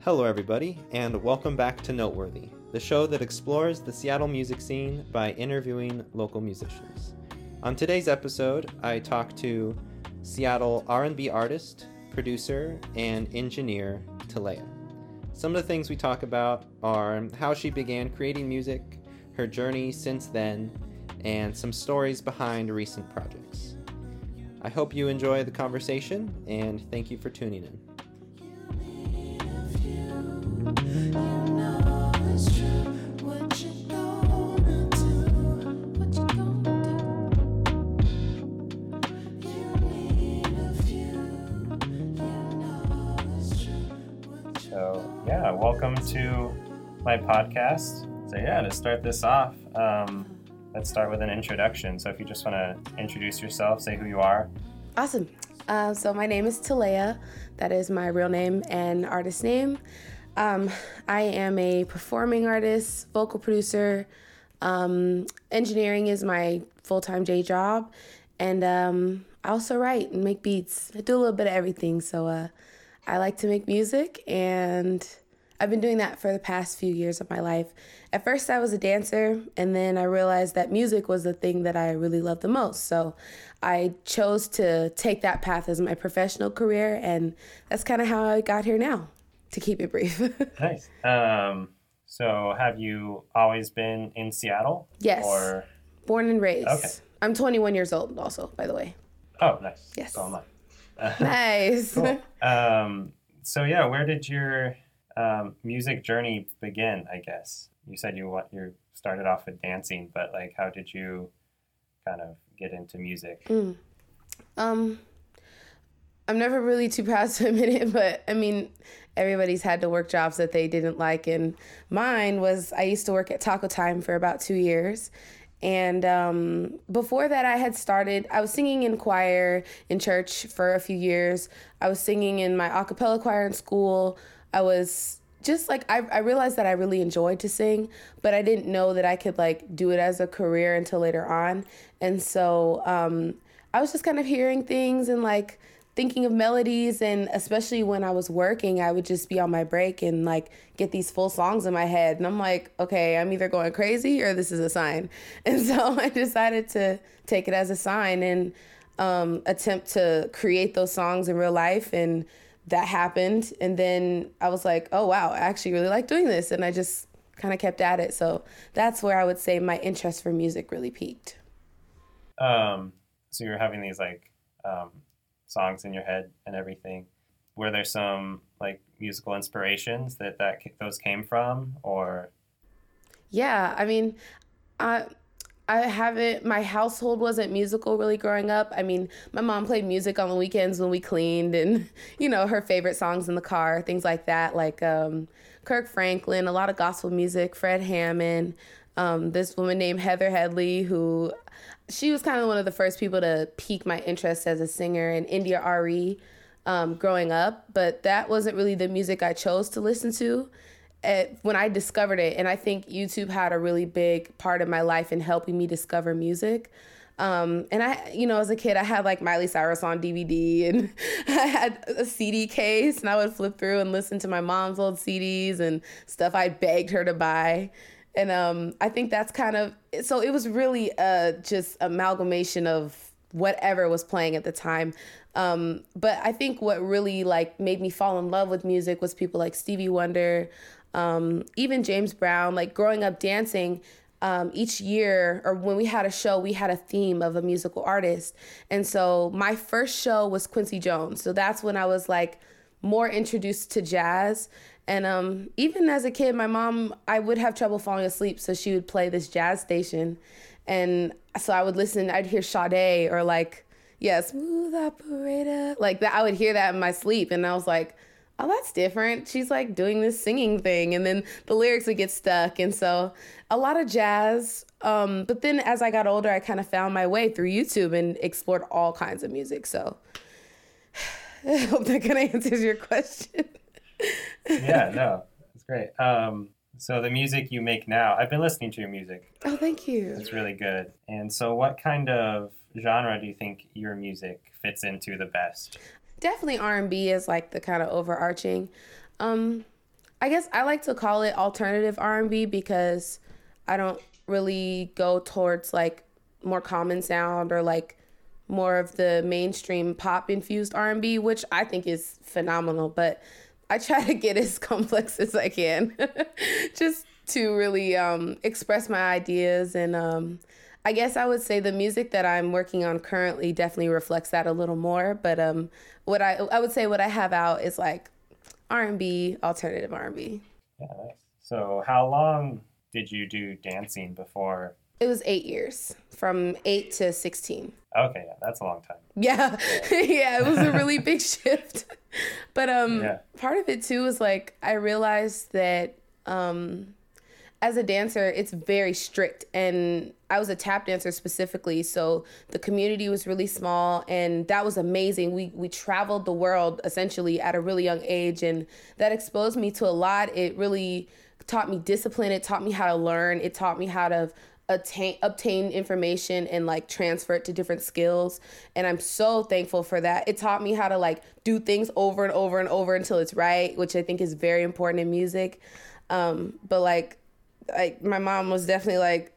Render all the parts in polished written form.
Hello everybody, and welcome back to Noteworthy, the show that explores the Seattle music scene by interviewing local musicians. On today's episode, I talk to Seattle R&B artist, producer, and engineer Talea. Some of the things we talk about are how she began creating music, her journey since then, and some stories behind recent projects. I hope you enjoy the conversation, and thank you for tuning in. Welcome to my podcast. To start this off, let's start with an introduction. So if you just want to introduce yourself, say who you are. Awesome. So my name is Talea. That is my real name and artist name. I am a performing artist, vocal producer. Engineering is my full-time day job. And I also write and make beats. I do a little bit of everything. So I like to make music, and I've been doing that for the past few years of my life. At first, I was a dancer, and then I realized that music was the thing that I really loved the most. So I chose to take that path as my professional career, and that's kind of how I got here now, to keep it brief. Nice. So have you always been in Seattle? Yes. Or... Born and raised. Okay. I'm 21 years old also, by the way. Oh, nice. Yes. So am I. Nice. Cool. Where did your music journey begin, I guess? You said you started off with dancing, but how did you kind of get into music? I'm never really too proud to admit it, but I mean, everybody's had to work jobs that they didn't like, and mine was, I used to work at Taco Time for about 2 years. And before that, I was singing in choir in church for a few years. I was singing in my a cappella choir in school. I was just I realized that I really enjoyed to sing, but I didn't know that I could do it as a career until later on. And so I was just kind of hearing things and thinking of melodies, and especially when I was working, I would just be on my break and get these full songs in my head. And I'm like, okay, I'm either going crazy or this is a sign. And so I decided to take it as a sign and attempt to create those songs in real life. And that happened. And then I was like, oh, wow, I actually really like doing this. And I just kind of kept at it. So that's where I would say my interest for music really peaked. So you were having these songs in your head and everything. Were there some musical inspirations that those came from, or? Yeah, I mean, I haven't, my household wasn't musical really growing up. I mean, my mom played music on the weekends when we cleaned, and, her favorite songs in the car, things like that, Kirk Franklin, a lot of gospel music, Fred Hammond, this woman named Heather Headley, she was kind of one of the first people to pique my interest as a singer, and India Arie growing up. But that wasn't really the music I chose to listen to when I discovered it. And I think YouTube had a really big part of my life in helping me discover music. And I, as a kid, I had Miley Cyrus on DVD, and I had a CD case, and I would flip through and listen to my mom's old CDs and stuff I begged her to buy. And I think that's so it was really just amalgamation of whatever was playing at the time. But I think what really made me fall in love with music was people like Stevie Wonder, even James Brown. Growing up dancing, each year, or when we had a show, we had a theme of a musical artist. And so my first show was Quincy Jones. So that's when I was more introduced to jazz. And even as a kid, my mom, I would have trouble falling asleep, so she would play this jazz station. And so I would listen, I'd hear Sade or Smooth Operator. That, I would hear that in my sleep, and I was like, oh, that's different. She's doing this singing thing, and then the lyrics would get stuck. And so a lot of jazz. But then as I got older, I kind of found my way through YouTube and explored all kinds of music. So I hope that kind of answers your question. Yeah, no, it's great. So the music you make now, I've been listening to your music. Oh, thank you. It's really good. And so what kind of genre do you think your music fits into the best? Definitely R&B is the kind of overarching. I guess I like to call it alternative R&B because I don't really go towards like more common sound or like more of the mainstream pop infused R&B, which I think is phenomenal, but I try to get as complex as I can just to really express my ideas. And I guess I would say the music that I'm working on currently definitely reflects that a little more. But what I would say what I have out is like R&B, alternative R&B. Yeah, nice. So how long did you do dancing before? It was 8 years, from 8 to 16. Okay, yeah, that's a long time. Yeah, yeah, it was a really big shift. But Yeah. part of it too is like I realized that as a dancer, it's very strict, and I was a tap dancer specifically, so the community was really small, and that was amazing. We traveled the world essentially at a really young age, and that exposed me to a lot. It really taught me discipline. It taught me how to learn. It taught me how to obtain information and like transfer it to different skills, and I'm so thankful for that. It taught me how to like do things over and over and over until it's right, which I think is very important in music. But like my mom was definitely like,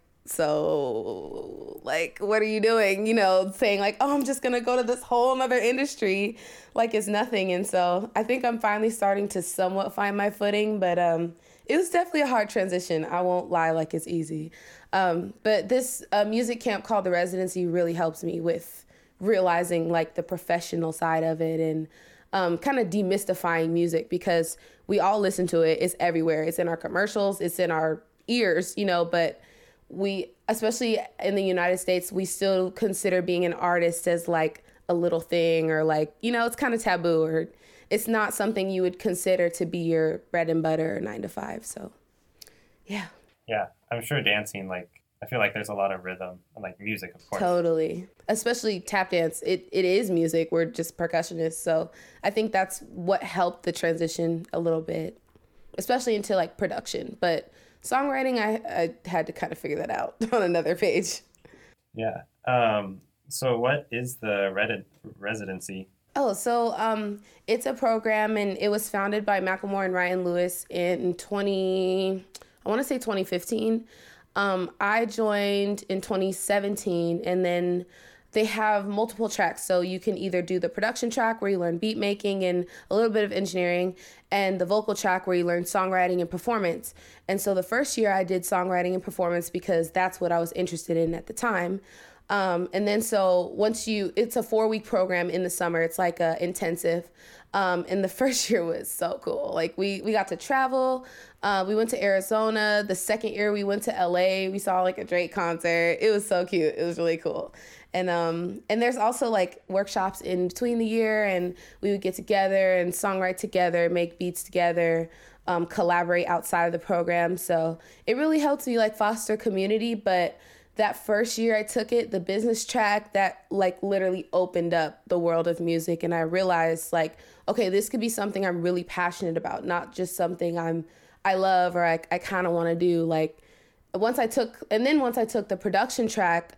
so like, what are you doing? You know, saying like, oh, I'm just gonna go to this whole nother industry like it's nothing. And so I think I'm finally starting to somewhat find my footing, but it was definitely a hard transition. I won't lie, like it's easy. But this music camp called The Residency really helps me with realizing like the professional side of it, and kind of demystifying music, because we all listen to it. It's everywhere. It's in our commercials. It's in our ears, you know, but we, especially in the United States, we still consider being an artist as like a little thing, or like, you know, it's kind of taboo, or it's not something you would consider to be your bread and butter or 9 to 5. So, yeah. Yeah, I'm sure dancing, like, I feel like there's a lot of rhythm and like music, of course. Totally. Especially tap dance. It is music. We're just percussionists. So I think that's what helped the transition a little bit, especially into like production. But songwriting, I had to kind of figure that out on another page. Yeah. So what is the residency? Oh, so it's a program, and it was founded by Macklemore and Ryan Lewis in 2015. I joined in 2017, and then they have multiple tracks. So you can either do the production track where you learn beat making and a little bit of engineering, and the vocal track where you learn songwriting and performance. And so the first year I did songwriting and performance because that's what I was interested in at the time. And then so it's a 4-week program in the summer. It's like a intensive. And the first year was so cool. Like we got to travel. We went to Arizona. The second year we went to LA. We saw like a Drake concert. It was so cute. It was really cool. And there's also like workshops in between the year, and we would get together and songwrite together, make beats together, collaborate outside of the program. So it really helped me like foster community. But that first year I took it, the business track, that like literally opened up the world of music. And I realized like, okay, this could be something I'm really passionate about, not just something I love or I kind of want to do. Like once I took the production track,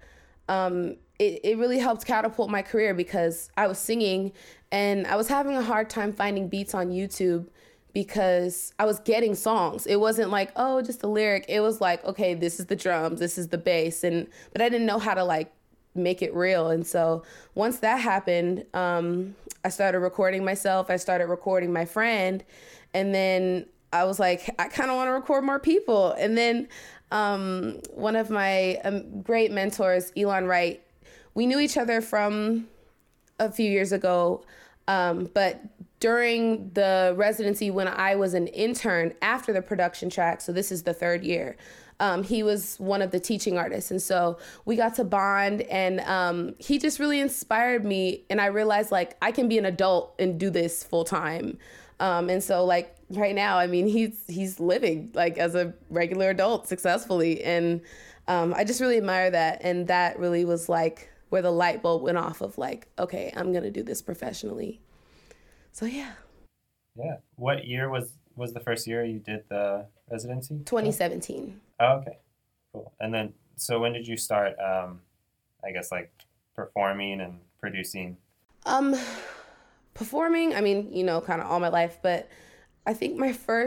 it really helped catapult my career, because I was singing and I was having a hard time finding beats on YouTube, because I was getting songs. It wasn't like, oh, just a lyric. It was like, okay, this is the drums, this is the bass, but I didn't know how to like make it real. And so once that happened, I started recording myself. I started recording my friend, and then I was like, I kind of want to record more people. And then one of my great mentors, Elon Wright, we knew each other from a few years ago, but during the residency, when I was an intern after the production track, so this is the 3rd year, he was one of the teaching artists. And so we got to bond, and he just really inspired me. And I realized like I can be an adult and do this full time. And so like right now, I mean, he's living like as a regular adult successfully. And I just really admire that. And that really was like where the light bulb went off of like, okay, I'm going to do this professionally. So yeah. Yeah. What year was the first year you did the residency? 2017. Oh, okay. Cool. And then, so when did you start, I guess, like performing and producing? Performing, I mean, you know, kind of all my life, but I think my first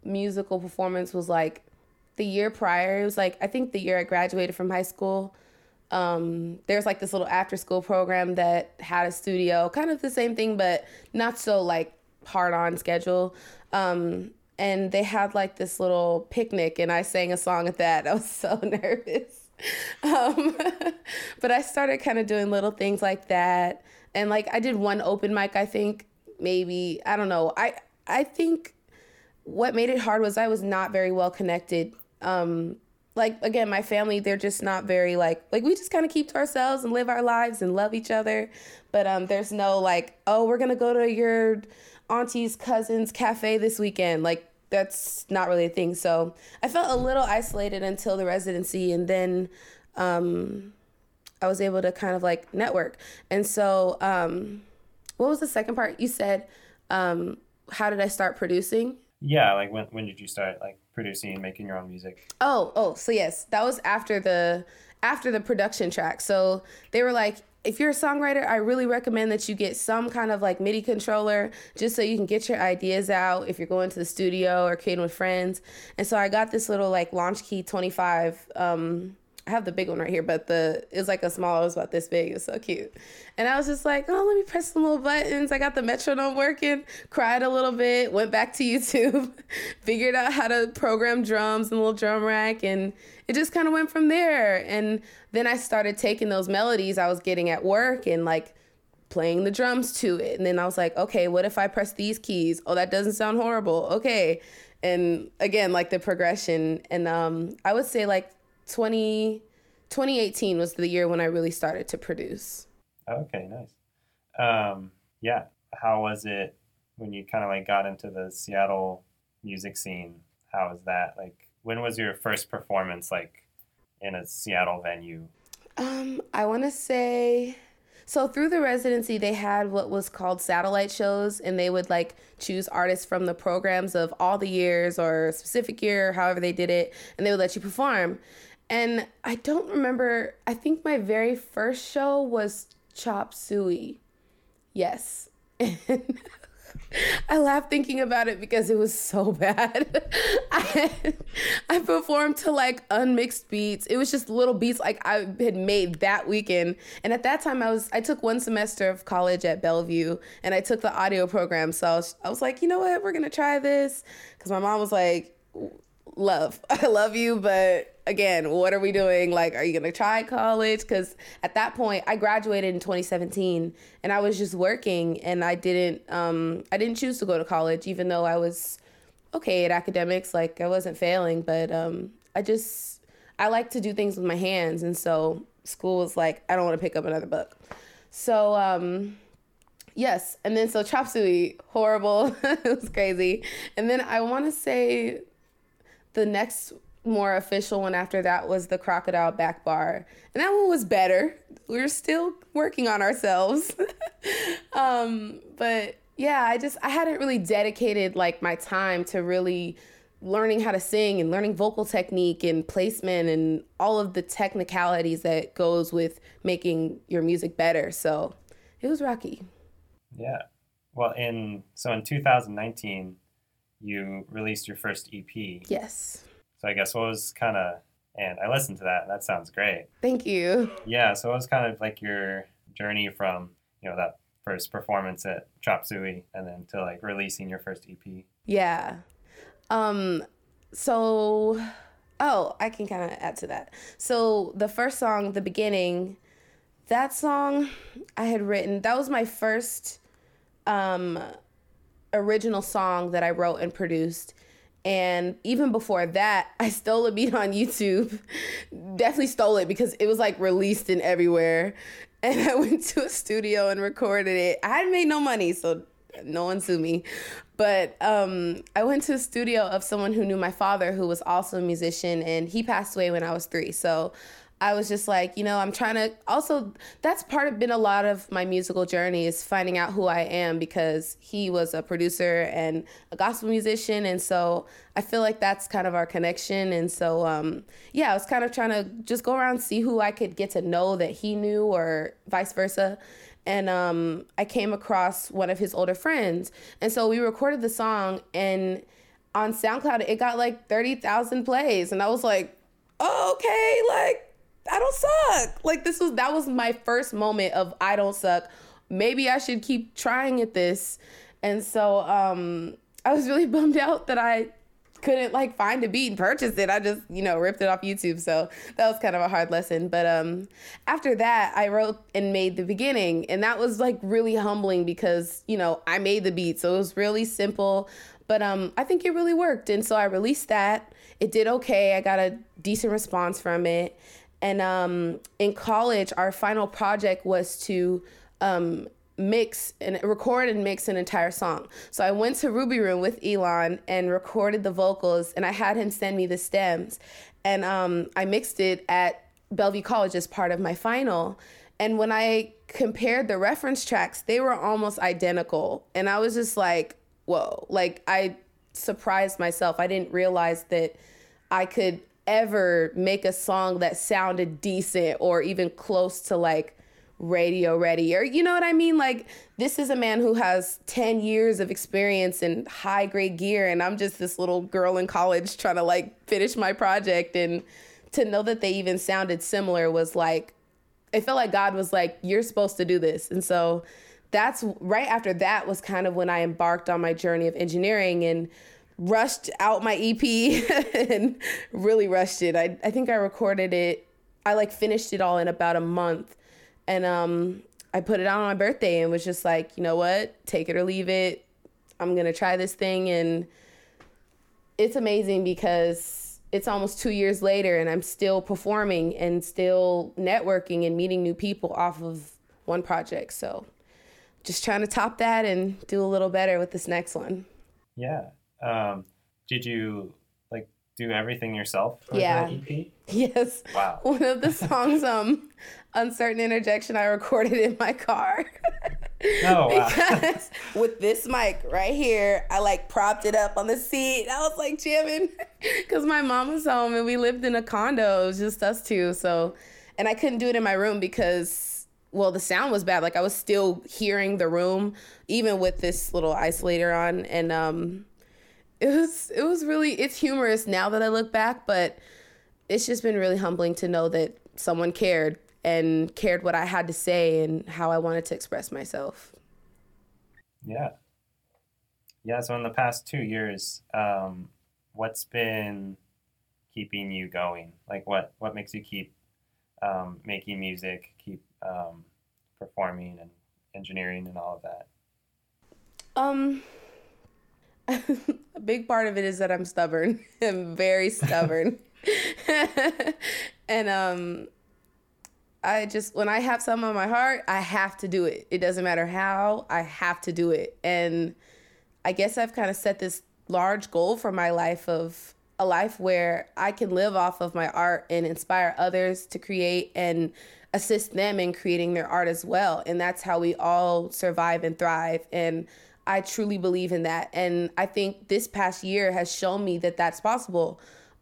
musical performance was like the year prior. It was like, I think the year I graduated from high school. There's like this little after school program that had a studio, kind of the same thing, but not so like hard on schedule. And they had like this little picnic and I sang a song at that. I was so nervous. But I started kind of doing little things like that. And like I did one open mic, I think, maybe, I don't know. I think what made it hard was I was not very well connected. Like, again, my family, they're just not very like we just kind of keep to ourselves and live our lives and love each other. But there's no like, oh, we're going to go to your auntie's cousin's cafe this weekend. Like, that's not really a thing. So I felt a little isolated until the residency. And then I was able to kind of like network. And so what was the second part? You said, how did I start producing? Yeah, like when did you start like producing and making your own music? So yes, that was after the production track. So they were like, if you're a songwriter, I really recommend that you get some kind of like MIDI controller just so you can get your ideas out if you're going to the studio or creating with friends. And so I got this little like Launchkey 25. I have the big one right here, but it was like a small, it was about this big. It was so cute. And I was just like, oh, let me press some little buttons. I got the metronome working, cried a little bit, went back to YouTube, figured out how to program drums and a little drum rack. And it just kind of went from there. And then I started taking those melodies I was getting at work and like playing the drums to it. And then I was like, okay, what if I press these keys? Oh, that doesn't sound horrible. Okay. And again, like the progression. And I would say like 2018 was the year when I really started to produce. Okay, nice. Yeah. How was it when you kind of like got into the Seattle music scene? How was that? Like, when was your first performance like in a Seattle venue? I want to say, so through the residency, they had what was called satellite shows, and they would like choose artists from the programs of all the years or a specific year, however they did it, and they would let you perform. And I don't remember, I think my very first show was Chop Suey. Yes. And I laugh thinking about it because it was so bad. I performed to like unmixed beats. It was just little beats like I had made that weekend. And at that time I took one semester of college at Bellevue and I took the audio program. So I was like, you know what, we're going to try this. Because my mom was like, I love you, but again, what are we doing? Like, are you going to try college? Because at that point, I graduated in 2017, and I was just working, and I didn't choose to go to college, even though I was okay at academics. Like, I wasn't failing, but I like to do things with my hands, and so school was like, I don't want to pick up another book. So, yes, and then so Chop Suey, horrible. It was crazy. And then I want to say the next more official one after that was the Crocodile Back Bar. And that one was better. We were still working on ourselves. But yeah, I hadn't really dedicated like my time to really learning how to sing and learning vocal technique and placement and all of the technicalities that goes with making your music better. So it was rocky. Yeah. Well, in 2019, you released your first EP. Yes. So I guess what was kind of, and I listened to that, and that sounds great. Thank you. Yeah, so what was kind of like your journey from, that first performance at Chop Suey and then to like releasing your first EP? Yeah. I can kind of add to that. So the first song, The Beginning, that song I had written, that was my first original song that I wrote and produced. And even before that, I stole a beat on YouTube. Definitely stole it because it was like released in everywhere. And I went to a studio and recorded it. I hadn't made no money, so no one sue me. But I went to a studio of someone who knew my father, who was also a musician, and he passed away when I was 3. So I was just like, I'm trying to, also, that's been a lot of my musical journey is finding out who I am, because he was a producer and a gospel musician. And so I feel like that's kind of our connection. And so, I was kind of trying to just go around, see who I could get to know that he knew or vice versa. And I came across one of his older friends. And so we recorded the song, and on SoundCloud, it got like 30,000 plays. And I was like, oh, okay, like, I don't suck. Like, that was my first moment of I don't suck. Maybe I should keep trying at this. And so I was really bummed out that I couldn't like find a beat and purchase it. I just, ripped it off YouTube. So that was kind of a hard lesson. But after that, I wrote and made The Beginning. And that was like really humbling because, I made the beat. So it was really simple. But I think it really worked. And so I released that. It did okay. I got a decent response from it. And in college, our final project was to record and mix an entire song. So I went to Ruby Room with Elon and recorded the vocals, and I had him send me the stems. And I mixed it at Bellevue College as part of my final. And when I compared the reference tracks, they were almost identical. And I was just like, whoa, like I surprised myself. I didn't realize that I could ever make a song that sounded decent or even close to like radio ready, or you know what I mean? Like, this is a man who has 10 years of experience in high grade gear, and I'm just this little girl in college trying to like finish my project. And to know that they even sounded similar was like, it felt like God was like, you're supposed to do this. And so that's right after that was kind of when I embarked on my journey of engineering and rushed out my EP and really rushed it. I think I recorded it. I like finished it all in about a month. And I put it out on my birthday and was just like, you know what? Take it or leave it. I'm going to try this thing. And it's amazing because it's almost 2 years later and I'm still performing and still networking and meeting new people off of one project. So just trying to top that and do a little better with this next one. Yeah. Did you like do everything yourself for Yeah. the EP? Yes. Wow. One of the songs, Uncertain Interjection, I recorded in my car. Oh, wow. Because with this mic right here, I like propped it up on the seat. I was like jamming because my mom was home and we lived in a condo. It was just us two. So, and I couldn't do it in my room because, well, the sound was bad. Like I was still hearing the room, even with this little isolator on. And it was really, it's humorous now that I look back, but it's just been really humbling to know that someone cared and cared what I had to say and how I wanted to express myself. Yeah. Yeah. So in the past 2 years, what's been keeping you going? Like what makes you keep making music, keep performing and engineering and all of that? A big part of it is that I'm stubborn. I'm very stubborn. And I just, when I have something on my heart, I have to do it. It doesn't matter how, I have to do it. And I guess I've kind of set this large goal for my life of a life where I can live off of my art and inspire others to create and assist them in creating their art as well. And that's how we all survive and thrive. And I truly believe in that. And I think this past year has shown me that that's possible.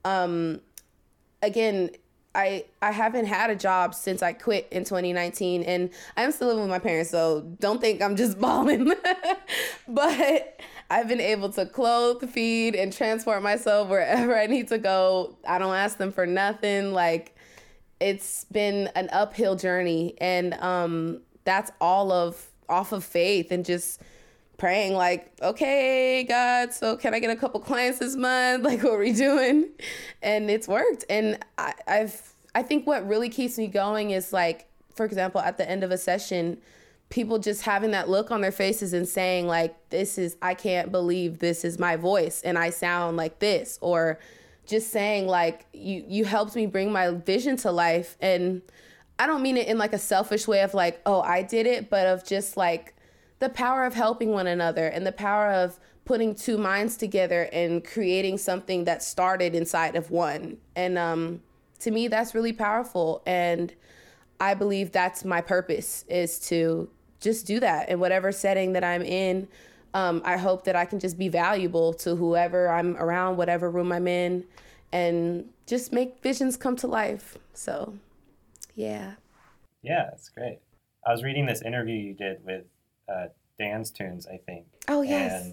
Again, I haven't had a job since I quit in 2019, and I'm still living with my parents, so don't think I'm just balling. But I've been able to clothe, feed, and transport myself wherever I need to go. I don't ask them for nothing. Like, it's been an uphill journey, and that's all off of faith and just praying like, okay, God, so can I get a couple clients this month? Like, what are we doing? And it's worked. And I think what really keeps me going is like, for example, at the end of a session, people just having that look on their faces and saying like, I can't believe this is my voice and I sound like this, or just saying like, you helped me bring my vision to life. And I don't mean it in like a selfish way of like, oh, I did it, but of just like, the power of helping one another and the power of putting two minds together and creating something that started inside of one. And to me, that's really powerful. And I believe that's my purpose, is to just do that in whatever setting that I'm in. I hope that I can just be valuable to whoever I'm around, whatever room I'm in, and just make visions come to life. So, yeah. Yeah, that's great. I was reading this interview you did with Dan's Tunes, I think. Oh, yes. And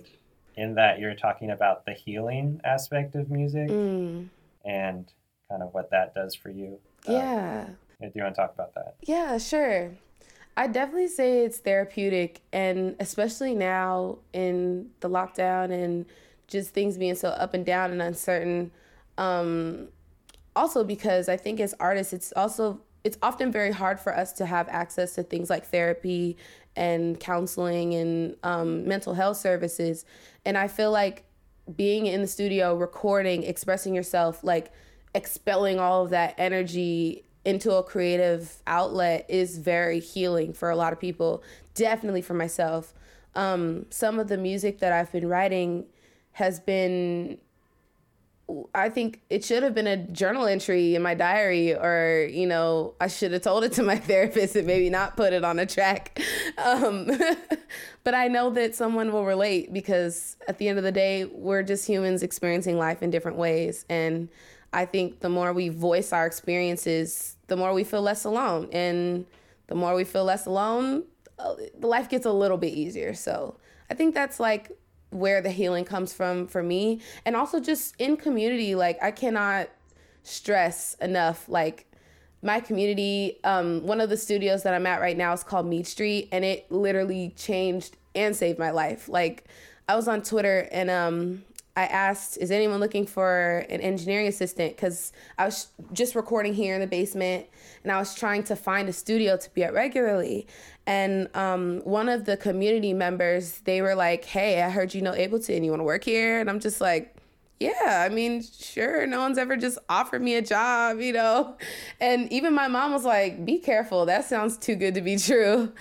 in that you're talking about the healing aspect of music Mm, and kind of what that does for you. yeah. Do you want to talk about that? Yeah, sure. I definitely say it's therapeutic, and especially now in the lockdown and just things being so up and down and uncertain. Um, Also because I think as artists, it's often very hard for us to have access to things like therapy and counseling and mental health services. And I feel like being in the studio, recording, expressing yourself, like expelling all of that energy into a creative outlet is very healing for a lot of people, definitely for myself. Some of the music that I've been writing has been, I think it should have been a journal entry in my diary, or, I should have told it to my therapist and maybe not put it on a track. Um, but I know that someone will relate, because at the end of the day, we're just humans experiencing life in different ways. And I think the more we voice our experiences, the more we feel less alone. And the more we feel less alone, the life gets a little bit easier. So I think that's like where the healing comes from for me. And also just in community, like I cannot stress enough, like my community, one of the studios that I'm at right now is called Mead Street, and it literally changed and saved my life. Like I was on Twitter and I asked, is anyone looking for an engineering assistant? Because I was just recording here in the basement and I was trying to find a studio to be at regularly. And one of the community members, they were like, hey, I heard you know Ableton, you want to work here? And I'm just like, yeah, I mean, sure. No one's ever just offered me a job, And even my mom was like, be careful. That sounds too good to be true.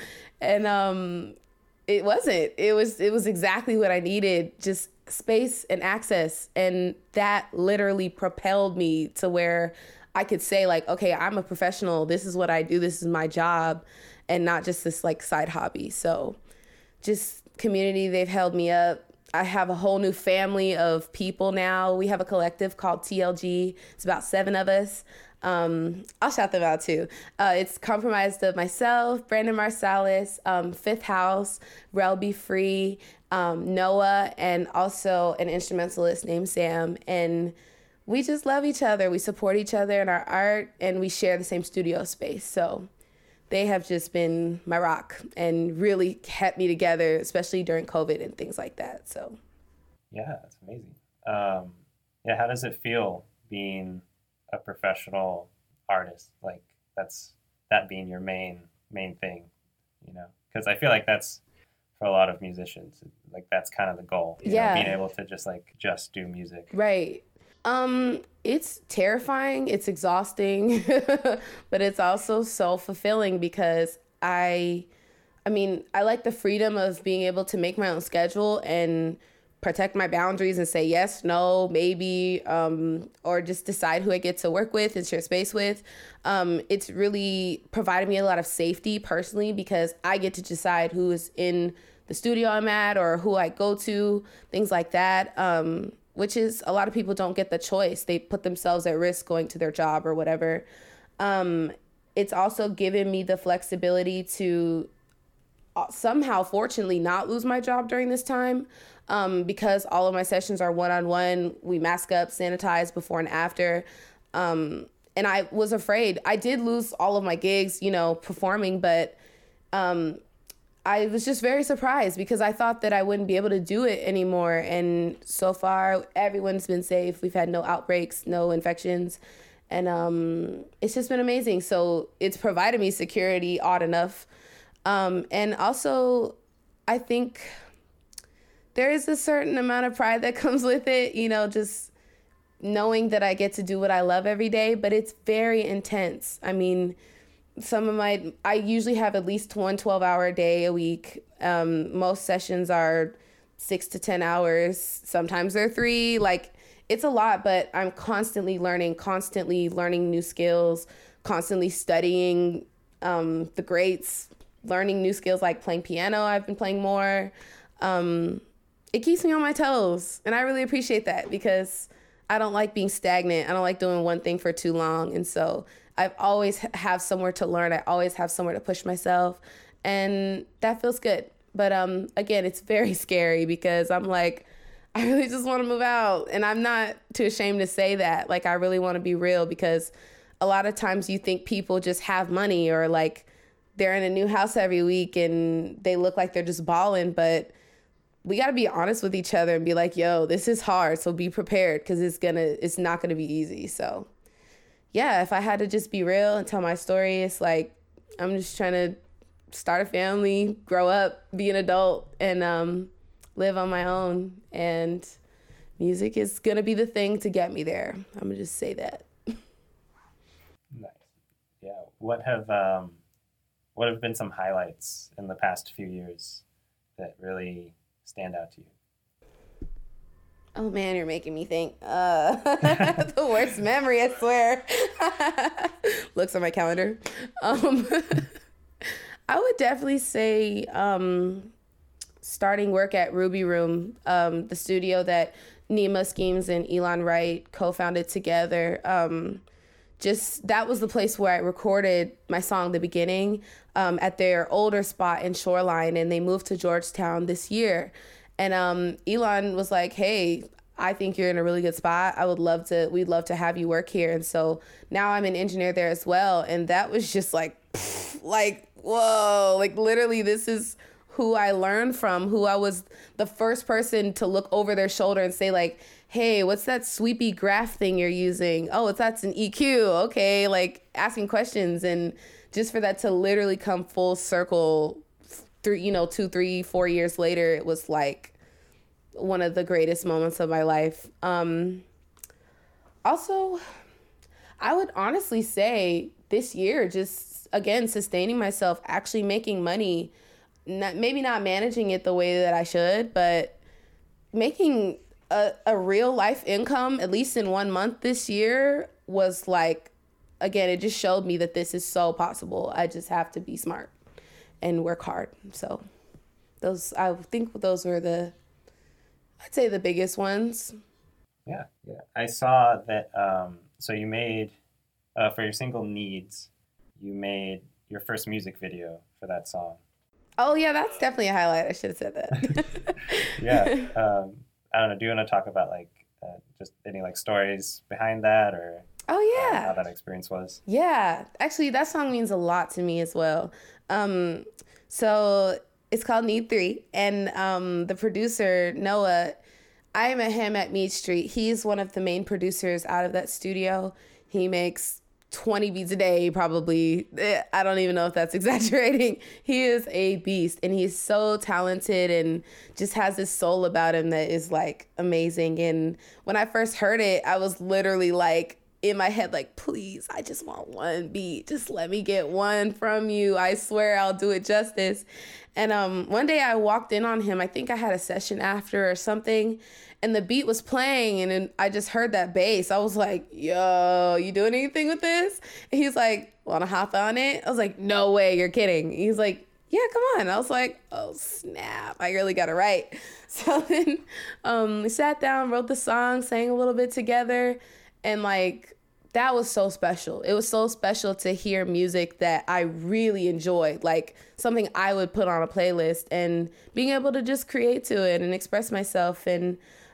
And it wasn't. It was exactly what I needed, just space and access. And that literally propelled me to where I could say like, okay, I'm a professional. This is what I do. This is my job, and not just this like side hobby. So just community, they've held me up. I have a whole new family of people now. We have a collective called TLG. It's about 7 of us. I'll shout them out too. It's comprised of myself, Brandon Marsalis, Fifth House, Rel Be Free, Noah, and also an instrumentalist named Sam. And we just love each other. We support each other in our art, and we share the same studio space. So they have just been my rock and really kept me together, especially during COVID and things like that. So yeah, that's amazing. Yeah, how does it feel being a professional artist? Like that being your main thing, because I feel like that's for a lot of musicians, like that's kind of the goal, yeah, being able to just do music. Right. It's terrifying, it's exhausting, but it's also so fulfilling, because I like the freedom of being able to make my own schedule and protect my boundaries and say yes, no, maybe, or just decide who I get to work with and share space with. It's really provided me a lot of safety personally, because I get to decide who is in the studio I'm at or who I go to, things like that. Which is, a lot of people don't get the choice. They put themselves at risk going to their job or whatever. It's also given me the flexibility to somehow, fortunately, not lose my job during this time, because all of my sessions are one-on-one. We mask up, sanitize before and after. And I was afraid. I did lose all of my gigs, performing, but I was just very surprised, because I thought that I wouldn't be able to do it anymore. And so far, everyone's been safe. We've had no outbreaks, no infections. And it's just been amazing. So it's provided me security, odd enough. And also, I think there is a certain amount of pride that comes with it, just knowing that I get to do what I love every day. But it's very intense. I mean, I usually have at least one 12-hour day a week. Most sessions are 6 to 10 hours. Sometimes they're 3. Like, it's a lot, but I'm constantly learning new skills, constantly studying the greats, learning new skills like playing piano. I've been playing more. It keeps me on my toes, and I really appreciate that, because I don't like being stagnant. I don't like doing one thing for too long. And so I always have somewhere to learn. I always have somewhere to push myself, and that feels good. But again, it's very scary, because I'm like, I really just want to move out. And I'm not too ashamed to say that. Like, I really want to be real, because a lot of times you think people just have money, or like they're in a new house every week and they look like they're just balling. But we got to be honest with each other and be like, yo, this is hard. So be prepared, because it's not going to be easy. So yeah, if I had to just be real and tell my story, it's like, I'm just trying to start a family, grow up, be an adult, and live on my own. And music is going to be the thing to get me there. I'm going to just say that. Nice. Yeah. What have been some highlights in the past few years that really stand out to you? Oh man, you're making me think. The worst memory, I swear. Looks on my calendar. I would definitely say starting work at Ruby Room, the studio that Nima Schemes and Elon Wright co-founded together. Just that was the place where I recorded my song, The Beginning, at their older spot in Shoreline, and they moved to Georgetown this year. And Elon was like, hey, I think you're in a really good spot. We'd love to have you work here. And so now I'm an engineer there as well. And that was just like, whoa, like literally this is who I learned from, who I was the first person to look over their shoulder and say like, hey, what's that sweepy graph thing you're using? Oh, that's an EQ. Okay. Like asking questions. And just for that to literally come full circle 2, 3, 4 years later, it was like one of the greatest moments of my life. Also, I would honestly say this year, just again, sustaining myself, actually making money, maybe not managing it the way that I should, but making a real life income, at least in 1 month this year, was like, again, it just showed me that this is so possible. I just have to be smart and work hard. So I think those were I'd say the biggest ones. Yeah. I saw that, so you made, for your single Needs, you made your first music video for that song. Oh yeah, that's definitely a highlight. I should have said that. Yeah. I don't know, do you want to talk about like, just any like stories behind that, or oh yeah, how that experience was? Yeah, actually that song means a lot to me as well. So it's called Need 3, and the producer, Noah, I met him at Mead Street. He's one of the main producers out of that studio. He makes 20 beats a day, probably. I don't even know if that's exaggerating. He is a beast, and he's so talented and just has this soul about him that is like amazing. And when I first heard it, I was literally like, in my head, like, please, I just want one beat. Just let me get one from you. I swear I'll do it justice. And one day I walked in on him. I think I had a session after or something, and the beat was playing, and then I just heard that bass. I was like, yo, you doing anything with this? And he's like, want to hop on it? I was like, no way, you're kidding. He's like, yeah, come on. I was like, oh, snap. I really got it right. So then we sat down, wrote the song, sang a little bit together. And like, that was so special. It was so special to hear music that I really enjoyed, like something I would put on a playlist, and being able to just create to it and express myself. And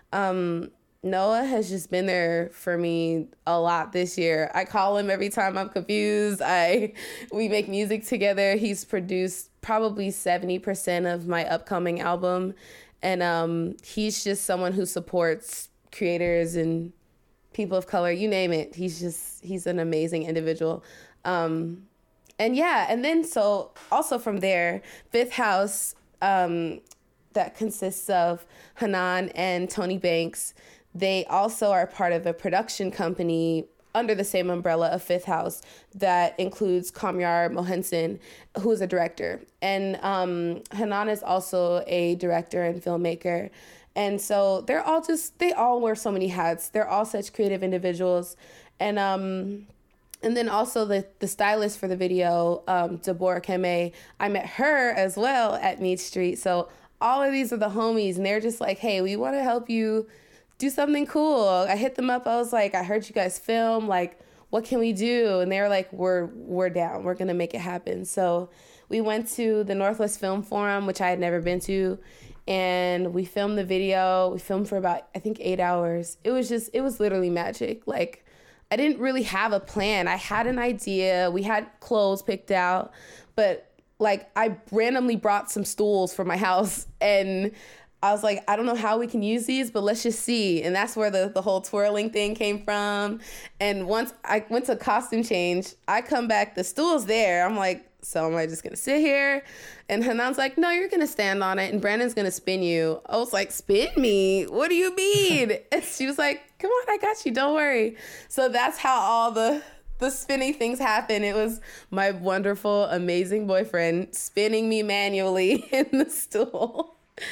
Noah has just been there for me a lot this year. I call him every time I'm confused. We make music together. He's produced probably 70% of my upcoming album. And he's just someone who supports creators and people of color, you name it. He's an amazing individual. And then so also from there, Fifth House, that consists of Hanan and Tony Banks. They also are part of a production company under the same umbrella of Fifth House that includes Kamyar Mohensen, who is a director. And Hanan is also a director and filmmaker. And so they all wear so many hats. They're all such creative individuals. And then also the stylist for the video, Deborah Keme, I met her as well at Mead Street. So all of these are the homies, and they're just like, hey, we want to help you do something cool. I hit them up. I was like, I heard you guys film. Like, what can we do? And they were like, we're down. We're going to make it happen. So we went to the Northwest Film Forum, which I had never been to. and we filmed the video. We filmed for about, I think, 8 hours. It was literally magic. Like, I didn't really have a plan. I had an idea. We had clothes picked out, but like I randomly brought some stools for my house, and I was like, I don't know how we can use these, but let's just see. And that's where the whole twirling thing came from. And once I went to costume change, I come back, the stool's there. I'm like, so am I just gonna sit here? And Hanan's like, no, you're gonna stand on it and Brandon's gonna spin you. I was like, spin me? What do you mean? And she was like, come on, I got you, don't worry. So that's how all the spinning things happen. It was my wonderful, amazing boyfriend spinning me manually in the stool.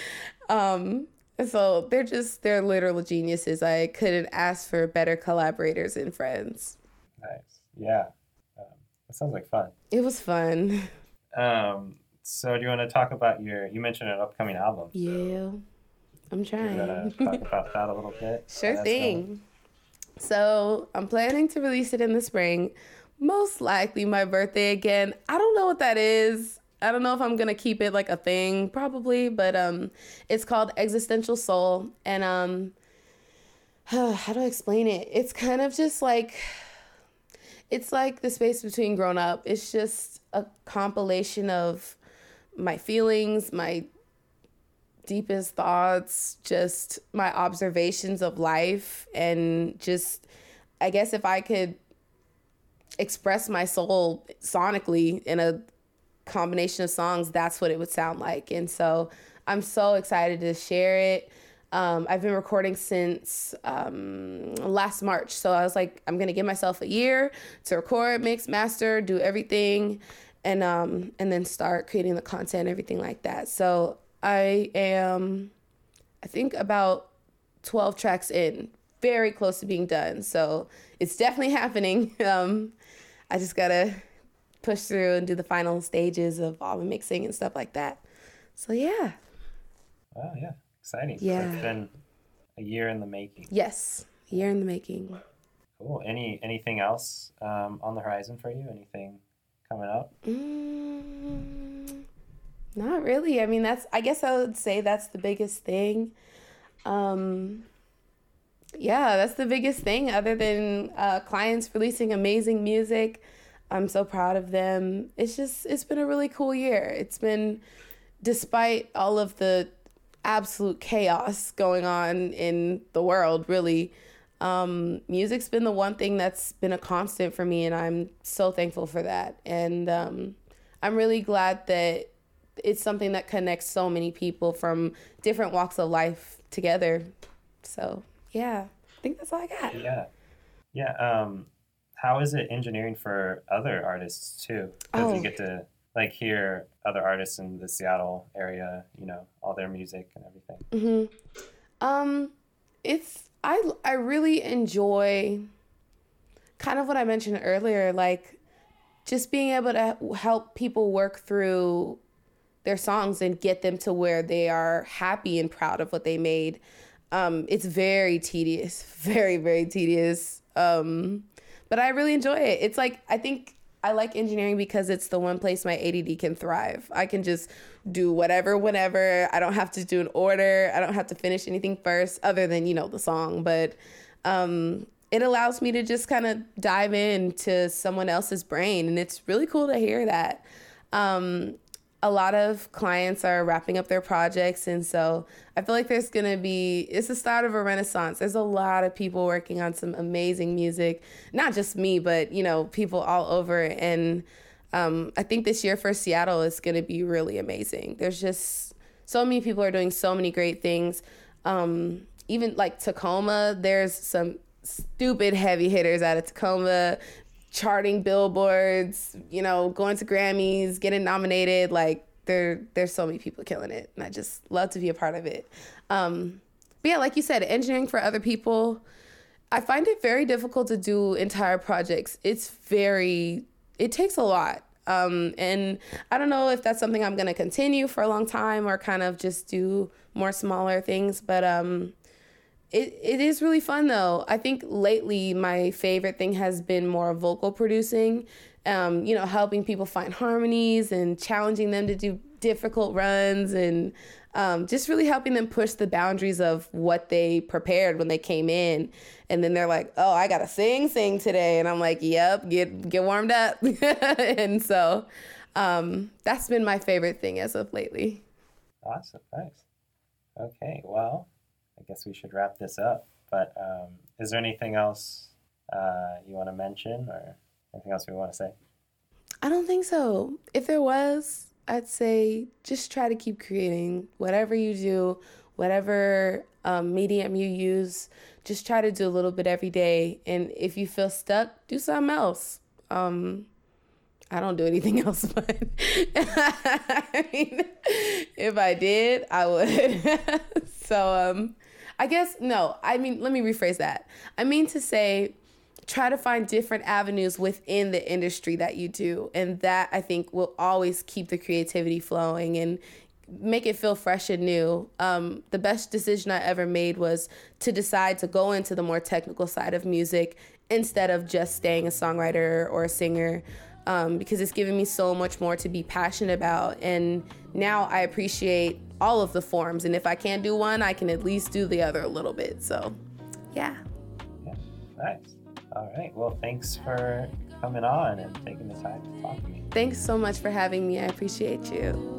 So they're literal geniuses. I couldn't ask for better collaborators and friends. Nice. Yeah. That sounds like fun. It was fun. So do you want to talk about you mentioned an upcoming album. Yeah, I'm trying. You want to talk about that a little bit? Sure thing. So I'm planning to release it in the spring, most likely my birthday again. I don't know what that is. I don't know if I'm going to keep it like a thing, probably, but it's called Existential Soul. And how do I explain it? It's kind of just like, it's like the space between grown up. It's just a compilation of my feelings, my deepest thoughts, just my observations of life, and just, I guess if I could express my soul sonically in a combination of songs, that's what it would sound like. And so I'm so excited to share it. I've been recording since last March. So I was like, I'm going to give myself a year to record, mix, master, do everything, and then start creating the content and everything like that. So I am, I think, about 12 tracks in, very close to being done. So it's definitely happening. I just got to push through and do the final stages of all the mixing and stuff like that. So yeah. Wow, yeah. Exciting. Yeah. So it's been a year in the making. Yes, a year in the making. Cool. Anything else on the horizon for you? Anything coming up? Not really. I mean, I guess I would say that's the biggest thing. Yeah, that's the biggest thing, other than clients releasing amazing music. I'm so proud of them. It's been a really cool year. It's been, despite all of the absolute chaos going on in the world, really, music's been the one thing that's been a constant for me, and I'm so thankful for that. And I'm really glad that it's something that connects so many people from different walks of life together. So yeah, I think that's all I got. Yeah. How is it engineering for other artists too? Because you get to like hear other artists in the Seattle area, all their music and everything. I really enjoy kind of what I mentioned earlier, like just being able to help people work through their songs and get them to where they are happy and proud of what they made. It's very tedious, very, very tedious. But I really enjoy it. It's like, I think I like engineering because it's the one place my ADD can thrive. I can just do whatever, whenever. I don't have to do an order. I don't have to finish anything first other than, the song. But it allows me to just kind of dive into someone else's brain. And it's really cool to hear that. A lot of clients are wrapping up their projects. And so I feel like it's the start of a renaissance. There's a lot of people working on some amazing music, not just me, but, people all over. And I think this year for Seattle is going to be really amazing. There's just so many people are doing so many great things. Even like Tacoma, there's some stupid heavy hitters out of Tacoma, charting billboards, going to Grammys, getting nominated. Like there's so many people killing it, and I just love to be a part of it. But yeah, like you said, engineering for other people, I find it very difficult to do entire projects. It takes a lot. And I don't know if that's something I'm going to continue for a long time or kind of just do more smaller things, but It is really fun, though. I think lately my favorite thing has been more vocal producing, helping people find harmonies and challenging them to do difficult runs. And just really helping them push the boundaries of what they prepared when they came in. And then they're like, oh, I got to sing today. And I'm like, yep, get warmed up. And so that's been my favorite thing as of lately. Awesome. Nice. Okay. Well, I guess we should wrap this up. But is there anything else you want to mention or anything else we want to say? I don't think so. If there was, I'd say just try to keep creating. Whatever you do, whatever medium you use, just try to do a little bit every day. And if you feel stuck, do something else. I don't do anything else, but I mean, if I did, I would. So I guess, no, I mean, let me rephrase that. I mean to say, try to find different avenues within the industry that you do. And that, I think, will always keep the creativity flowing and make it feel fresh and new. The best decision I ever made was to decide to go into the more technical side of music instead of just staying a songwriter or a singer, because it's given me so much more to be passionate about. And now I appreciate all of the forms. And if I can't do one, I can at least do the other a little bit. So, yeah. Yeah, nice. All right. Well, thanks for coming on and taking the time to talk to me. Thanks so much for having me. I appreciate you.